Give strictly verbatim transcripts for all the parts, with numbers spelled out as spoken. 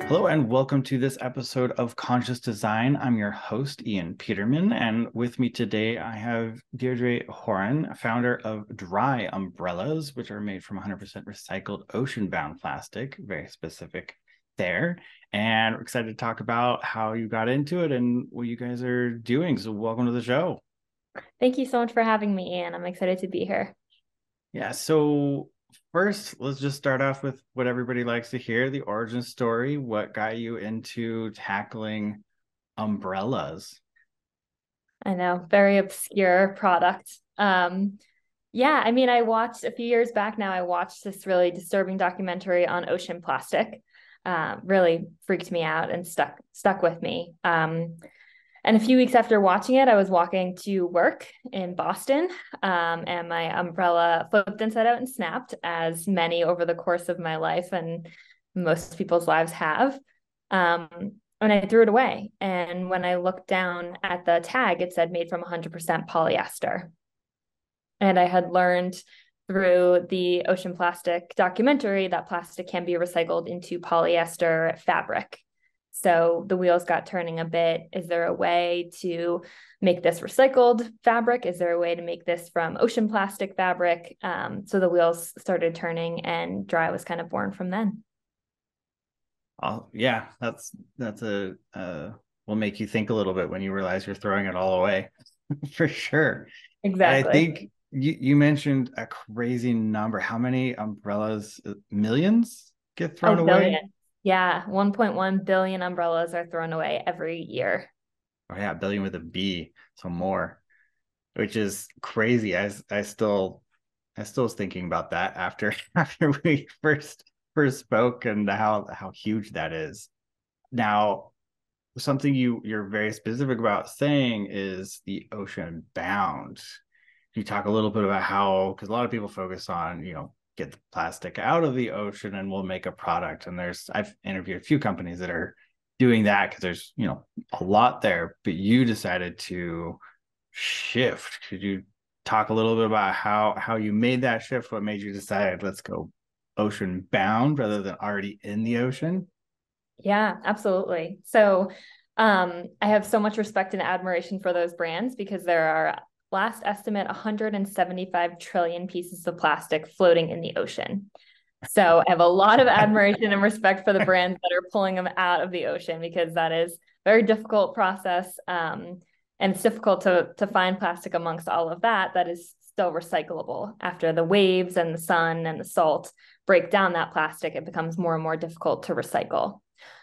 Hello and welcome to this episode of Conscious Design. I'm your host, Ian Peterman, and with me today I have Deirdre Horan, founder of Dry Umbrellas, which are made from one hundred percent recycled ocean-bound plastic, very specific there. And we're excited to talk about how you got into it and what you guys are doing. So welcome to the show. Thank you so much for having me, Ian. I'm excited to be here. Yeah, so first, let's just start off with what everybody likes to hear, the origin story. What got you into tackling umbrellas? I know, very obscure product. Um, yeah, I mean, I watched a few years back now, I watched this really disturbing documentary on ocean plastic. Uh, really freaked me out and stuck stuck with me. Um, And a few weeks after watching it, I was walking to work in Boston, um, and my umbrella flipped inside out and snapped, as many over the course of my life and most people's lives have. Um, and I threw it away. And when I looked down at the tag, it said made from one hundred percent polyester. And I had learned through the Ocean Plastic documentary that plastic can be recycled into polyester fabric. So the wheels got turning a bit. Is there a way to make this recycled fabric? Is there a way to make this from ocean plastic fabric? Um, so the wheels started turning, and Dry was kind of born from then. Oh, yeah, that's that's a uh, will make you think a little bit when you realize you're throwing it all away, for sure. And I Exactly. think you you mentioned a crazy number. How many umbrellas? uh, Millions get Oh, thrown away? billion. Yeah, one point one billion umbrellas are thrown away every year. Oh yeah, billion with a B, so more, which is crazy. I I still I still was thinking about that after after we first first spoke and how how huge that is. Now, something you you're very specific about saying is the ocean bound. Can you talk a little bit about how, because a lot of people focus on, you know, get the plastic out of the ocean and we'll make a product. And there's I've interviewed a few companies that are doing that because there's, you know, a lot there, but you decided to shift. Could you talk a little bit about how how you made that shift? What made you decide let's go ocean bound rather than already in the ocean? Yeah, absolutely. So um, I have so much respect and admiration for those brands because there are, last estimate, one hundred seventy-five trillion pieces of plastic floating in the ocean. So I have a lot of admiration and respect for the brands that are pulling them out of the ocean, because that is a very difficult process. Um, and it's difficult to, to find plastic amongst all of that that is still recyclable. After the waves and the sun and the salt break down that plastic, it becomes more and more difficult to recycle.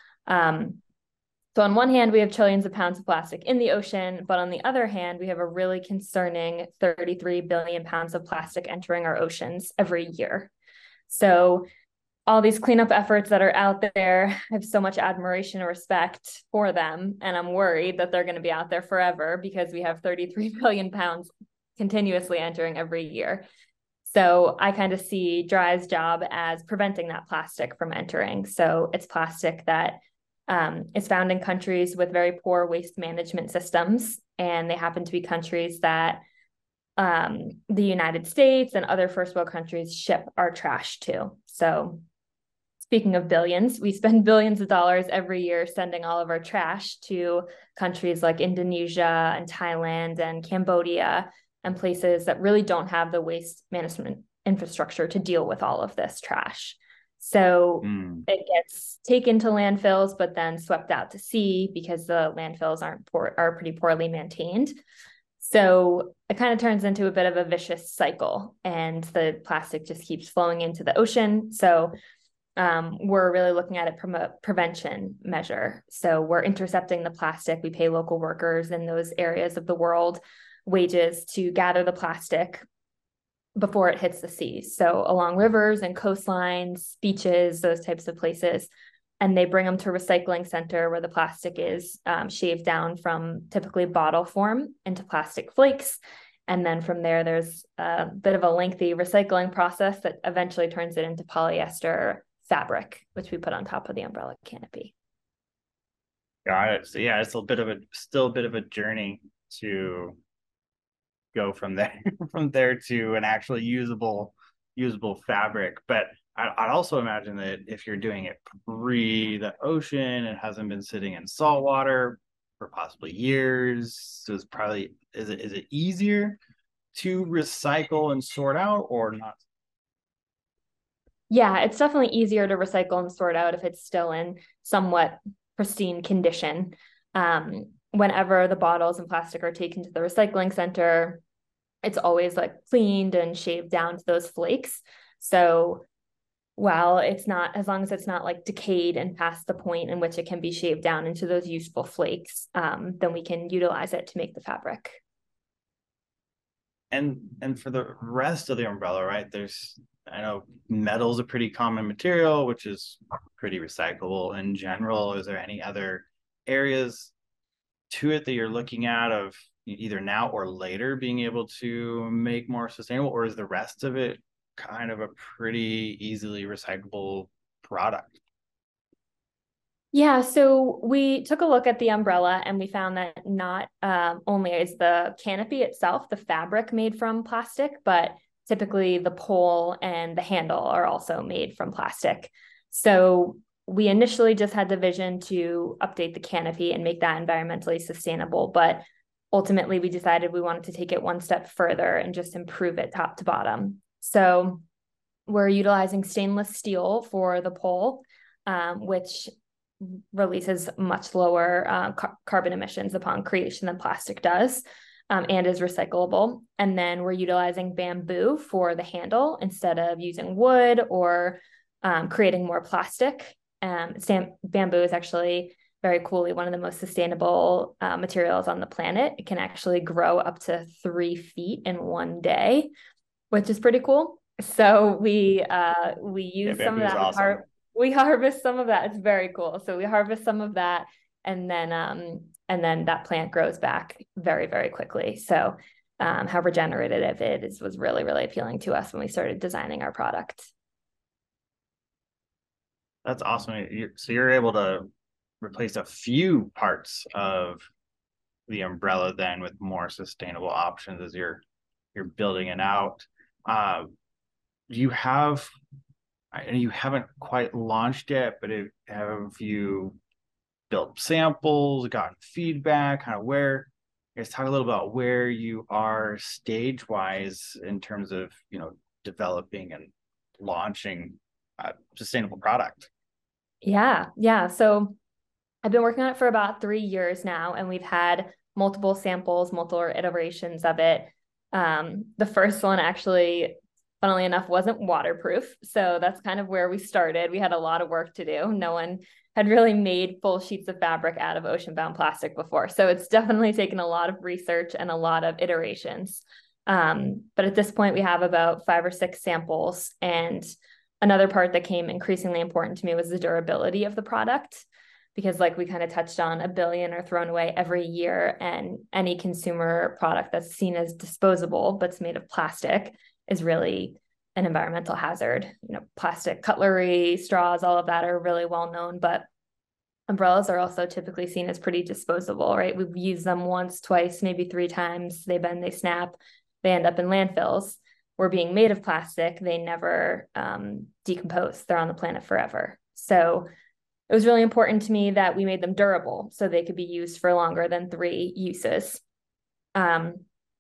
Um, so on one hand, we have trillions of pounds of plastic in the ocean, but on the other hand, we have a really concerning thirty-three billion pounds of plastic entering our oceans every year. So all these cleanup efforts that are out there, I have so much admiration and respect for them. And I'm worried that they're going to be out there forever because we have thirty-three billion pounds continuously entering every year. So I kind of see Dry's job as preventing that plastic from entering. So it's plastic that um, is found in countries with very poor waste management systems. And they happen to be countries that um, the United States and other first world countries ship our trash to. So speaking of billions, we spend billions of dollars every year sending all of our trash to countries like Indonesia and Thailand and Cambodia, and places that really don't have the waste management infrastructure to deal with all of this trash. So Mm. it gets taken to landfills, but then swept out to sea because the landfills aren't poor, are pretty poorly maintained. So it kind of turns into a bit of a vicious cycle, and the plastic just keeps flowing into the ocean. So um, we're really looking at it from a prevention measure. So we're intercepting the plastic. We pay local workers in those areas of the world wages to gather the plastic before it hits the seas. So along rivers and coastlines, beaches, those types of places. And they bring them to a recycling center where the plastic is um, shaved down from typically bottle form into plastic flakes. And then from there, there's a bit of a lengthy recycling process that eventually turns it into polyester fabric, which we put on top of the umbrella canopy. Got it. So yeah, it's a bit of a still a bit of a journey to go from there from there to an actually usable usable fabric. But I, I'd also imagine that if you're doing it pre the ocean, it hasn't been sitting in salt water for possibly years. So it's probably, is it is it easier to recycle and sort out or not? Yeah, it's definitely easier to recycle and sort out if it's still in somewhat pristine condition. Um, whenever the bottles and plastic are taken to the recycling center, it's always like cleaned and shaved down to those flakes. So while it's not, as long as it's not like decayed and past the point in which it can be shaved down into those useful flakes, um, then we can utilize it to make the fabric. And and for the rest of the umbrella, right? There's, I know metal's a pretty common material, which is pretty recyclable in general. Is there any other areas to it that you're looking at of either now or later being able to make more sustainable, or is the rest of it kind of a pretty easily recyclable product? Yeah, so we took a look at the umbrella and we found that not um, only is the canopy itself, the fabric made from plastic, but typically the pole and the handle are also made from plastic. So we initially just had the vision to update the canopy and make that environmentally sustainable, but ultimately we decided we wanted to take it one step further and just improve it top to bottom. So we're utilizing stainless steel for the pole, um, which releases much lower uh, car- carbon emissions upon creation than plastic does, um, and is recyclable. And then we're utilizing bamboo for the handle instead of using wood or um, creating more plastic. Um, stam- bamboo is actually very coolly one of the most sustainable uh, materials on the planet. It can actually grow up to three feet in one day, which is pretty cool. So we uh, we use Yeah, some of bamboo is that. We, awesome. har- we harvest some of that. It's very cool. So we harvest some of that, and then um, and then that plant grows back very very quickly. So um, how regenerative it is was really really appealing to us when we started designing our product. That's awesome. You- So you're able to replace a few parts of the umbrella then with more sustainable options as you're you're building it out. Uh, you have, I know you haven't quite launched yet, but it, have you built samples, gotten feedback, kind of where, I guess talk a little about where you are stage wise in terms of, you know, developing and launching a sustainable product. Yeah, yeah. So I've been working on it for about three years now, and we've had multiple samples, multiple iterations of it. Um, the first one actually, funnily enough, wasn't waterproof. So that's kind of where we started. We had a lot of work to do. No one had really made full sheets of fabric out of ocean-bound plastic before. So it's definitely taken a lot of research and a lot of iterations. Um, but at this point, we have about five or six samples. And another part that came increasingly important to me was the durability of the product, because like we kind of touched on, a billion are thrown away every year, and any consumer product that's seen as disposable but's made of plastic is really an environmental hazard. You know, plastic cutlery, straws, all of that are really well known, but umbrellas are also typically seen as pretty disposable, right? We've used them once, twice, maybe three times. They bend, they snap, they end up in landfills. We're being made of plastic. They never um, decompose. They're on the planet forever. So it was really important to me that we made them durable so they could be used for longer than three uses. Um,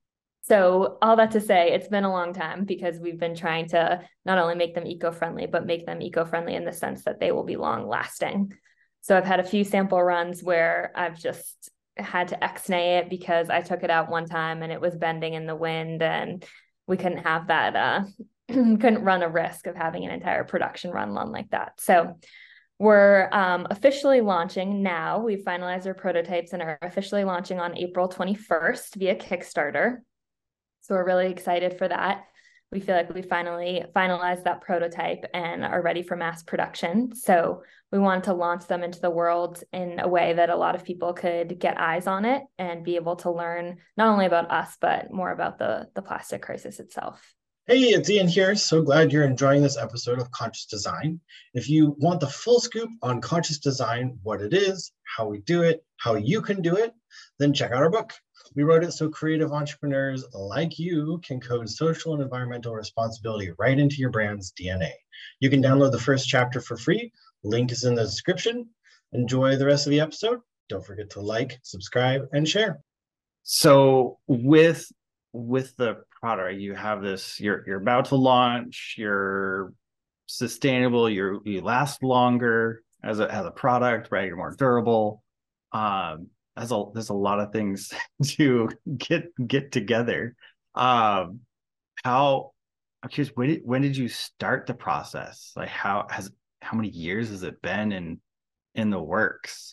so all that to say, it's been a long time because we've been trying to not only make them eco-friendly, but make them eco-friendly in the sense that they will be long lasting. So I've had a few sample runs where I've just had to X-nay it because I took it out one time and it was bending in the wind, and we couldn't have that, uh, couldn't run a risk of having an entire production run run like that. So we're um, officially launching now. We've finalized our prototypes and are officially launching on April twenty-first via Kickstarter. So we're really excited for that. We feel like we finally finalized that prototype and are ready for mass production. So we wanted to launch them into the world in a way that a lot of people could get eyes on it and be able to learn not only about us, but more about the, the plastic crisis itself. Hey, it's Ian here. So glad you're enjoying this episode of Conscious Design. If you want the full scoop on Conscious Design, what it is, how we do it, how you can do it, then check out our book, We wrote it so creative entrepreneurs like you can code social and environmental responsibility right into your brand's D N A. You can download the first chapter for free. Link is in the description. Enjoy the rest of the episode. Don't forget to like, subscribe, and share. So with with the product, you have this, you're you're about to launch, you're sustainable, you're you last longer as a as a product, right? You're more durable. Um, there's a there's a lot of things to get get together. Um, how I'm curious, when did when did you start the process? Like how has how many years has it been in in the works?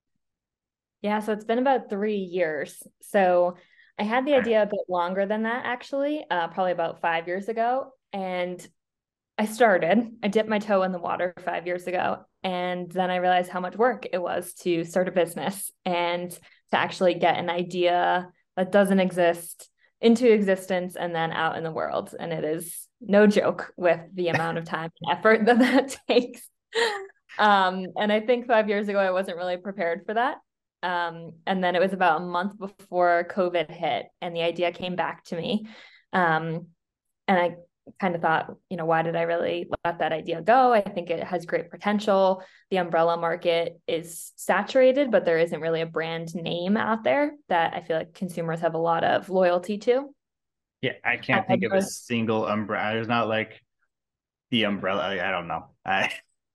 Yeah, so it's been about three years. So I had the idea a bit longer than that, actually, uh, probably about five years ago. And I started, I dipped my toe in the water five years ago. And then I realized how much work it was to start a business and to actually get an idea that doesn't exist into existence and then out in the world. And it is no joke with the amount of time and effort that that takes. Um, and I think five years ago, I wasn't really prepared for that. Um, and then it was about a month before COVID hit and the idea came back to me. Um, and I kind of thought, you know, why did I really let that idea go? I think it has great potential. The umbrella market is saturated, but there isn't really a brand name out there that I feel like consumers have a lot of loyalty to. Yeah, I can't I think of a know- single umbrella. There's not like the umbrella. I, I don't know. I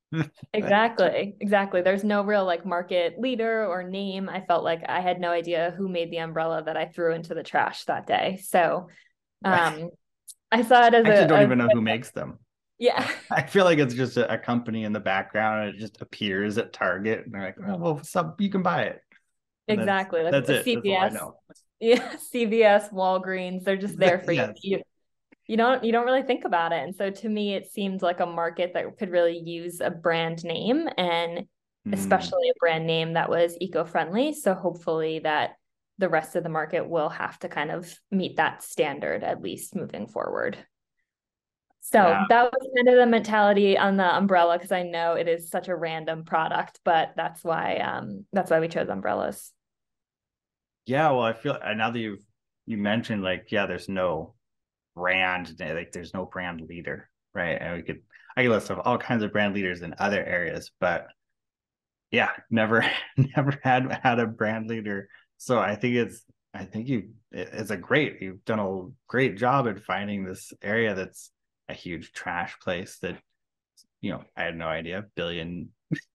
Exactly. Exactly. There's no real like market leader or name. I felt like I had no idea who made the umbrella that I threw into the trash that day. So um, I saw it as I actually a, don't a even know who makes them. yeah, I feel like it's just a, a company in the background and it just appears at Target and they're like, oh, well, some, you can buy it. And that's, exactly. Like that's a it. That's all I C V S. know. Yeah, C V S, Walgreens, they're just there for you. Yes. you. You don't you don't really think about it. And so to me, it seemed like a market that could really use a brand name and Mm. especially a brand name that was eco-friendly. So hopefully that the rest of the market will have to kind of meet that standard, at least moving forward. So Yeah. that was kind of the mentality on the umbrella, because I know it is such a random product, but that's why um that's why we chose umbrellas. Yeah. Well, I feel now that you've you mentioned like, yeah, there's no brand, like there's no brand leader, right? And we could I could list of all kinds of brand leaders in other areas, but yeah, never never had had a brand leader. So I think it's I think you it's a great you've done a great job at finding this area that's a huge trash place that, you know, I had no idea billion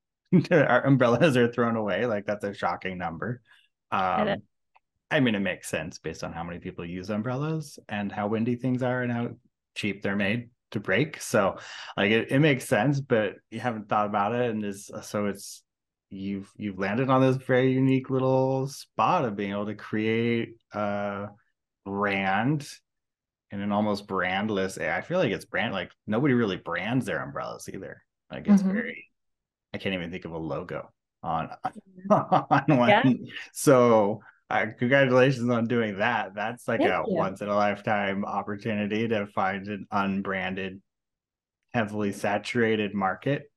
our umbrellas are thrown away. Like that's a shocking number. Um I mean, it makes sense based on how many people use umbrellas and how windy things are and how cheap they're made to break. So like it, it makes sense, but you haven't thought about it. And is so it's you've you've landed on this very unique little spot of being able to create a brand in an almost brandless. I feel like it's brand like nobody really brands their umbrellas either. Like it's Mm-hmm. very I can't even think of a logo on on one. Yeah. So uh, congratulations on doing that. That's like Thank a you. once in a lifetime opportunity to find an unbranded, heavily saturated market.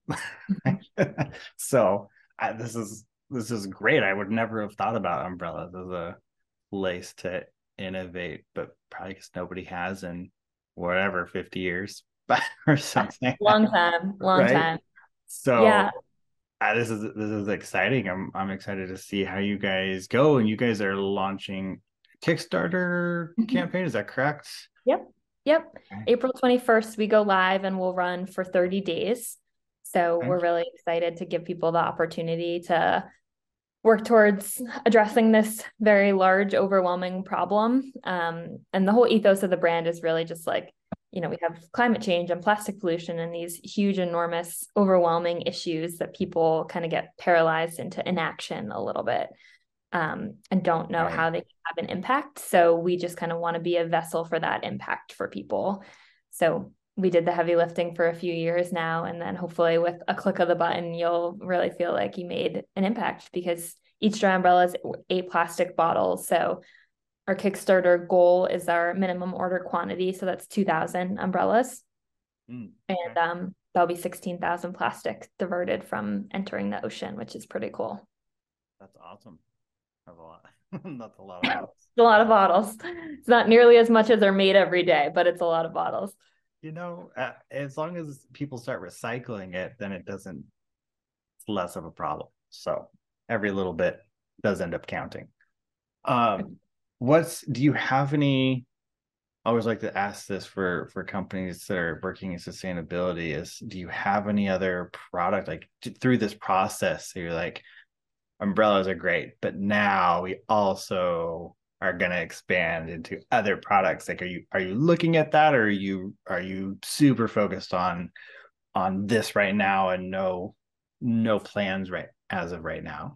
So I, this is this is great. I would never have thought about umbrellas as a place to innovate, but probably because nobody has in whatever fifty years or something, Long time, long right? time. So Yeah. uh, this is this is exciting. I'm I'm excited to see how you guys go. And you guys are launching Kickstarter Mhm. campaign. Is that correct? Yep. Yep. Okay. April twenty-first, we go live and we'll run for thirty days. So Okay. we're really excited to give people the opportunity to work towards addressing this very large, overwhelming problem. Um, and the whole ethos of the brand is really just like, you know, we have climate change and plastic pollution and these huge, enormous, overwhelming issues that people kind of get paralyzed into inaction a little bit. Um, and don't know Right. how they can have an impact. So we just kind of want to be a vessel for that impact for people. So we did the heavy lifting for a few years now, and then hopefully with a click of the button, you'll really feel like you made an impact, because each dry umbrella is eight plastic bottles. So our Kickstarter goal is our minimum order quantity. So that's two thousand umbrellas. Mm, and okay. um, that'll be sixteen thousand plastic diverted from entering the ocean, which is pretty cool. That's awesome. That's a lot. That's a lot of bottles. It's a lot of bottles. It's not nearly as much as are made every day, but it's a lot of bottles. You know, uh, as long as people start recycling it, then it doesn't, it's less of a problem. So every little bit does end up counting. Um, what's, do you have any, I always like to ask this for for companies that are working in sustainability is, do you have any other product like through this process? So you're like, umbrellas are great, but now we also are going to expand into other products. Like, are you are you looking at that, or are you are you super focused on on this right now and no no plans right as of right now?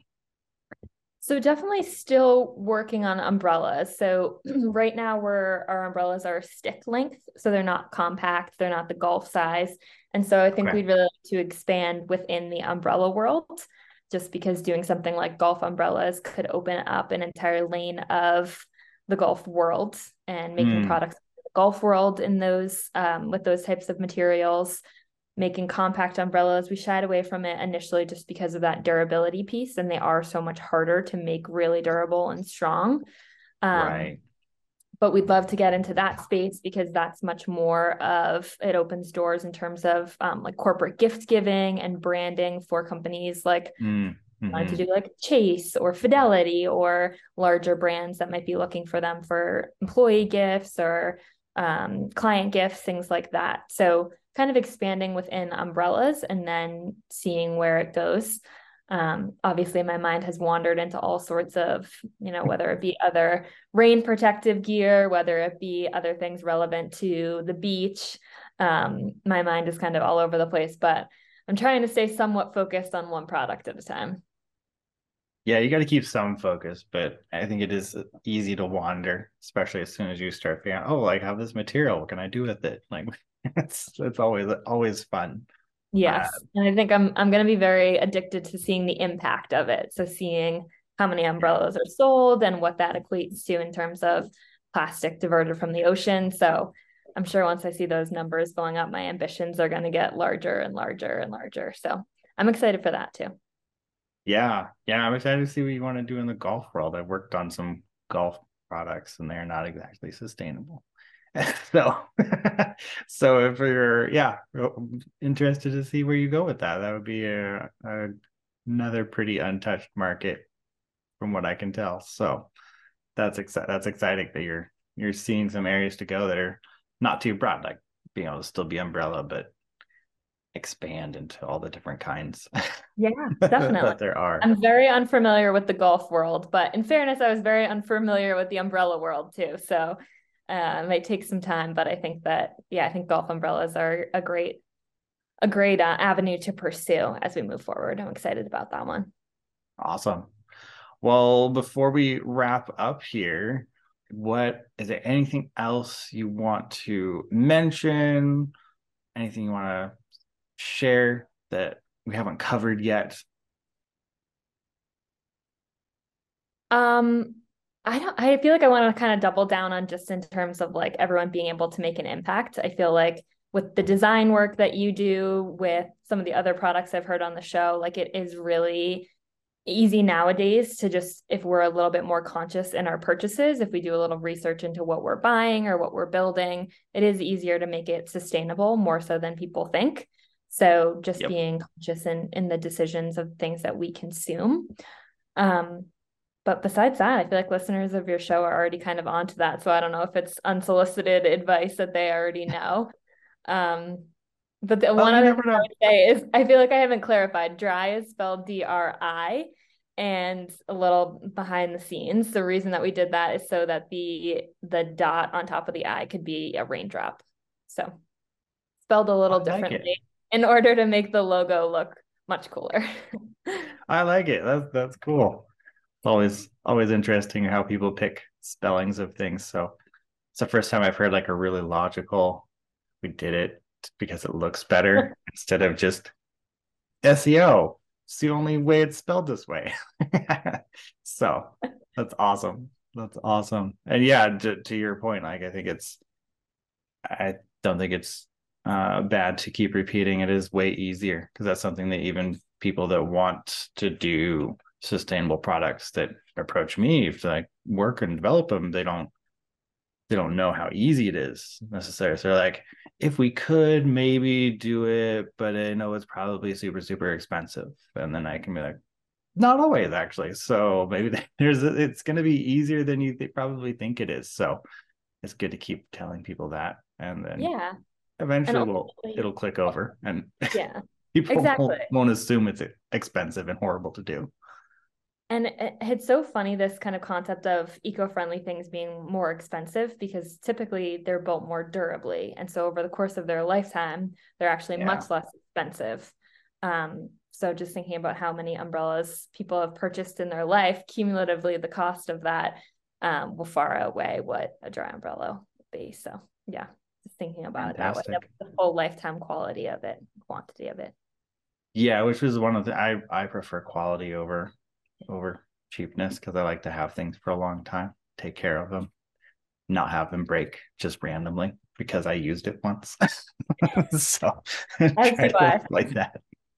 So definitely still working on umbrellas. So right now we're our umbrellas are stick length, so they're not compact, they're not the golf size. And so I think Okay. we'd really like to expand within the umbrella world, just because doing something like golf umbrellas could open up an entire lane of the golf world, and making Mm, products for the golf world in those um, with those types of materials. Making compact umbrellas, we shied away from it initially just because of that durability piece, and they are so much harder to make really durable and strong. Um, right. but we'd love to get into that space because that's much more of, it opens doors in terms of um, like corporate gift giving and branding for companies like Mm, wanted to mm-hmm. do like Chase or Fidelity, or larger brands that might be looking for them for employee gifts or um, client gifts, things like that. So kind of expanding within umbrellas and then seeing where it goes. Um, obviously, my mind has wandered into all sorts of, you know, whether it be other rain protective gear, whether it be other things relevant to the beach. Um, my mind is kind of all over the place, but I'm trying to stay somewhat focused on one product at a time. Yeah, you got to keep some focus, but I think it is easy to wander, especially as soon as you start figuring out, oh, like, I have this material. What can I do with it? Like, it's it's always always fun. Uh, Yes. And I think I'm I'm going to be very addicted to seeing the impact of it. So seeing how many yeah, umbrellas are sold and what that equates to in terms of plastic diverted from the ocean. So I'm sure once I see those numbers going up, my ambitions are going to get larger and larger and larger. So I'm excited for that too. yeah, yeah. I'm excited to see what you want to do in the golf world. I've worked on some golf products, and they're not exactly sustainable. So, so if you're, yeah, interested to see where you go with that, that would be a, a another pretty untouched market from what I can tell. So that's exciting. That's exciting that you're you're seeing some areas to go that are not too broad, like being able to still be umbrella, but expand into all the different kinds Yeah, definitely. that there are. I'm very unfamiliar with the golf world, but in fairness, I was very unfamiliar with the umbrella world too. So uh, it might take some time, but I think that, yeah, I think golf umbrellas are a great, a great uh, avenue to pursue as we move forward. I'm excited about that one. Awesome. Well, before we wrap up here, what is there anything else you want to mention? Anything you want to share that we haven't covered yet? Um, I don't, I feel like I want to kind of double down on just in terms of like everyone being able to make an impact. I feel like with the design work that you do with some of the other products I've heard on the show, like it is really easy nowadays to just, if we're a little bit more conscious in our purchases, if we do a little research into what we're buying or what we're building, it is easier to make it sustainable more so than people think. So just Yep. being conscious in in the decisions of things that we consume. Um, but besides that, I feel like listeners of your show are already kind of onto that. So I don't know if it's unsolicited advice that they already know. Um, but the Oh, one you other never thing I know. would say is I feel like I haven't clarified. Dry is spelled D R I. And a little behind the scenes, the reason that we did that is so that the the dot on top of the I could be a raindrop. So spelled a little I like it. differently in order to make the logo look much cooler. I like it. That's that's cool. It's always always interesting how people pick spellings of things. So it's the first time I've heard like a really logical, we did it because it looks better instead of just S E O. It's the only way it's spelled this way. So that's awesome. That's awesome. And yeah, to, to your point, like I think it's, I don't think it's uh, bad to keep repeating. It is way easier because that's something that even people that want to do sustainable products that approach me to like work and develop them, they don't they don't know how easy it is necessarily. So they're like, if we could maybe do it, but I know it's probably super, super expensive. And then I can be like, not always actually. So maybe there's a, it's going to be easier than you th- probably think it is. So it's good to keep telling people that. And then Yeah. eventually And it'll, it'll click over and yeah, people exactly. won't, won't assume it's expensive and horrible to do. And it's so funny, this kind of concept of eco-friendly things being more expensive, because typically they're built more durably. And so over the course of their lifetime, they're actually yeah. much less expensive. Um, so just thinking about how many umbrellas people have purchased in their life, cumulatively, the cost of that um, will far outweigh what a dry umbrella would be. So yeah, just thinking about Fantastic. It that way, the full lifetime quality of it, quantity of it. Yeah, which is one of the, I, I prefer quality over over cheapness, because I like to have things for a long time, take care of them, not have them break just randomly because I used it once. So try to like that.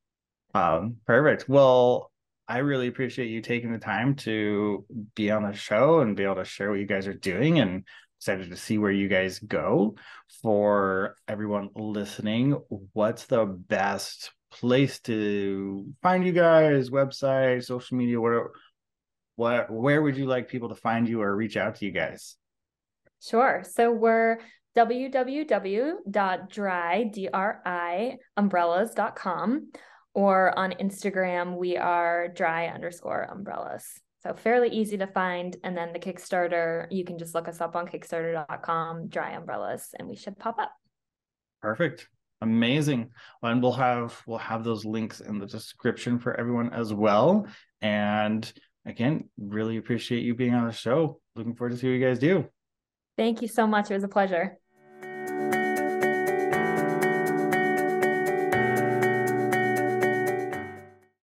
Um, perfect. Well, I really appreciate you taking the time to be on the show and be able to share what you guys are doing, and excited to see where you guys go. For everyone listening, what's the best place to find you guys? Website, social media, whatever. What, where would you like people to find you or reach out to you guys? Sure. So we're w w w dot dry umbrellas dot com, or on Instagram we are dry underscore umbrellas. So fairly easy to find. And then the Kickstarter, you can just look us up on kickstarter dot com, dry umbrellas, and we should pop up. Perfect. Amazing. And we'll have we'll have those links in the description for everyone as well. And again, really appreciate you being on the show. Looking forward to see what you guys do. Thank you so much. It was a pleasure.